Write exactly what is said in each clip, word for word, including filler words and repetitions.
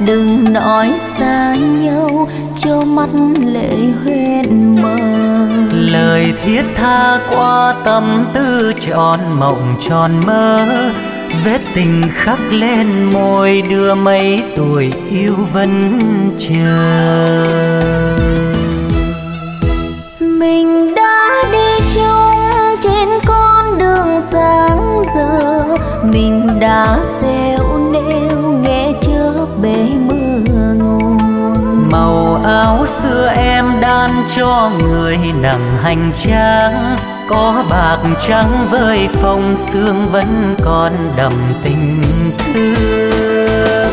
đừng nói xa nhau cho mắt lệ huyễn mờ. Lời thiết tha qua tâm tư trọn mộng tròn mơ, vết tình khắc lên môi đưa mấy tuổi yêu vẫn chờ. Mình đã đi chung trên con đường sáng giờ, mình đã gieo nêu nghe chớp bể mưa nguồn. Màu áo xưa em đan cho người nặng hành trang, có bạc trắng với phong sương vẫn còn đậm tình thương.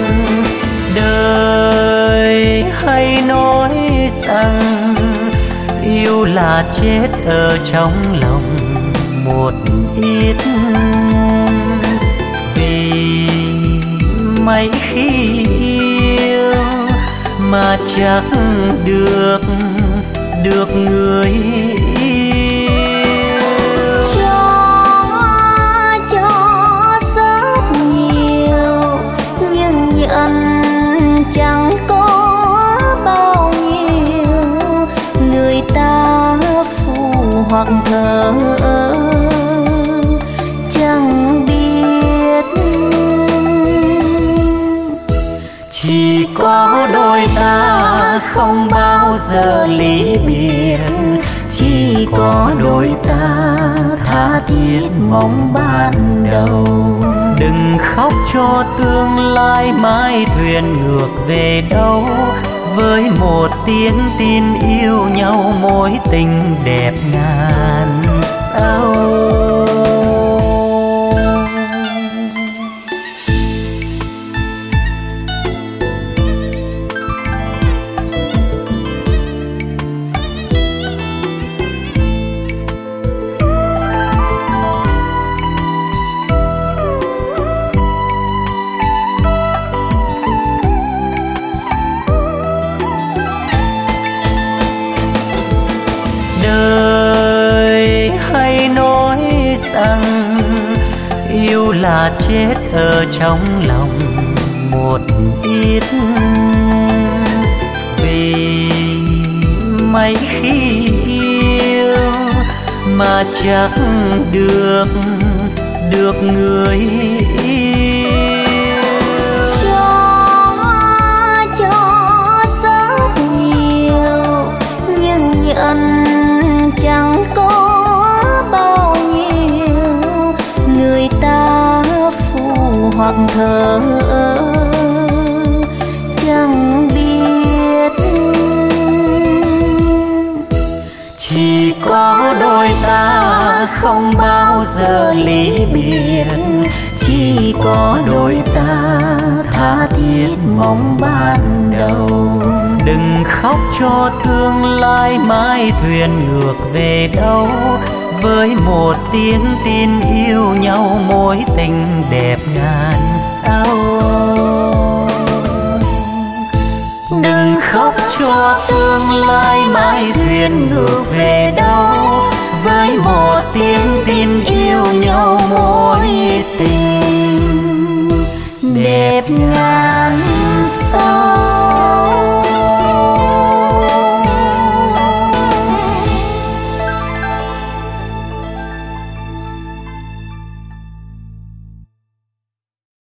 Đời hay nói rằng yêu là chết ở trong lòng một ít, vì mấy khi yêu mà chắc được được người yêu. Cho cho rất nhiều nhưng nhận chẳng có bao nhiêu, người ta phù hoặc thờ ơ chẳng biết. Chỉ có đôi ta không bao giờ ly biệt, chỉ có đôi ta tha thiết mong ban đầu. Đừng khóc cho tương lai mai thuyền ngược về đâu, với một tiếng tin yêu nhau mối tình đẹp ngàn sao. Đời hay nói rằng yêu là chết ở trong lòng một ít, vì mấy khi yêu mà chắc được được người yêu. Cho cho rất nhiều nhưng nhận chẳng có bao nhiêu, người ta phù hoặc thờ ơ chẳng biết. Chỉ có đôi ta không bao giờ ly biệt, chỉ có đôi ta tha thiết mong ban đầu. Đừng khóc cho tương lai mai thuyền ngược về đâu, với một tiếng tin yêu nhau mối tình đẹp ngàn sao. Đừng khóc cho tương lai mai thuyền ngược về đâu, với một tiếng tin yêu nhau mối tình đẹp ngàn sao.